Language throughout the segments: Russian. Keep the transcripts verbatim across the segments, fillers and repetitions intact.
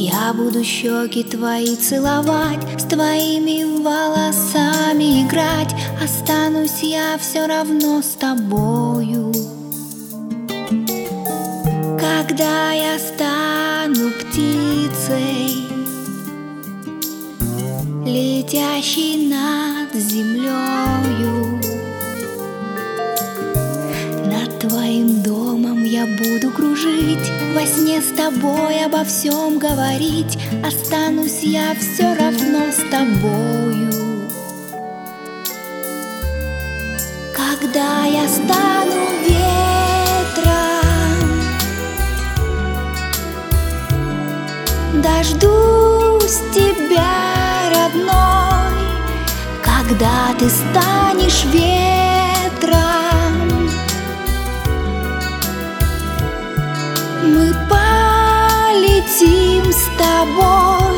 Я буду щеки твои целовать, с твоими волосами играть. Останусь я все равно с тобою. Когда я стану птицей, летящей над землею, над твоим домом я буду кружить, во сне с тобой обо всем говорить. Останусь я все равно с тобою. Когда я стану ветром, дождусь тебя, родной. Когда ты станешь ветром, мы полетим с тобой,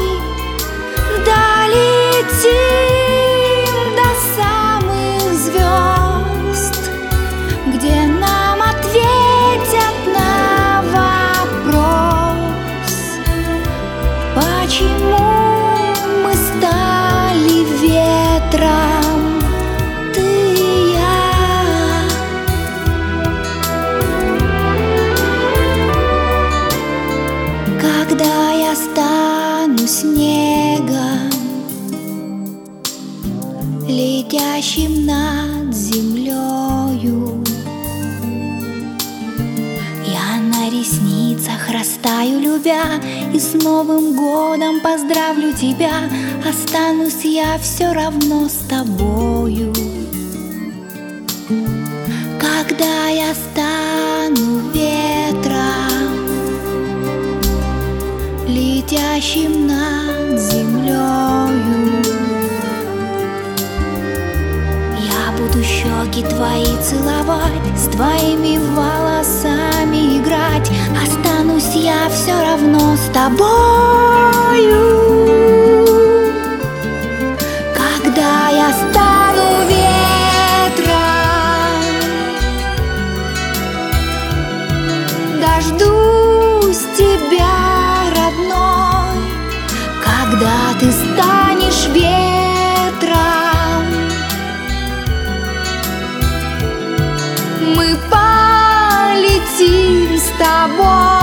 долетим до самых звезд, где нам ответят на вопрос, почему мы стали ветром, ты и я. Когда я стану снегом, летящим над землею, я на ресницах растаю, любя, и с Новым годом поздравлю тебя. Останусь я все равно с тобою. Когда я стану ветром, летящим над землею, я буду щеки твои целовать, с твоими волосами играть. Останусь я все равно с тобою. Когда я стану ветром, дождусь тебя, родной. Когда ты станешь ветром, мы полетим с тобой.